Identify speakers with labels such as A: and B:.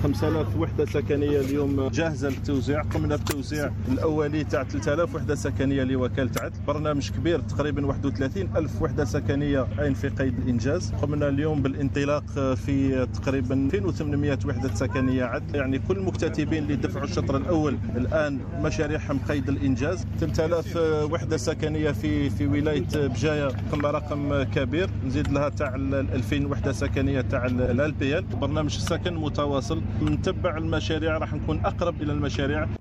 A: 5000 وحده سكنيه اليوم جاهزه للتوزيع. قمنا بالتوزيع الاولي تاع 3000 وحده سكنيه لوكاله عدن. برنامج كبير تقريبا 31000 وحده سكنيه عين في قيد الانجاز. قمنا اليوم بالانطلاق في تقريبا 2800 وحده سكنيه عدن. يعني كل المكتتبين اللي دفعوا الشطر الاول الان مشاريعهم قيد الانجاز. 3000 وحده سكنيه في ولايه بجايه رقم كبير. نزيد لها تاع 2000 وحده سكنيه تاع البي ال. برنامج السكن متواصل. نتبع المشاريع، راح نكون اقرب الى المشاريع.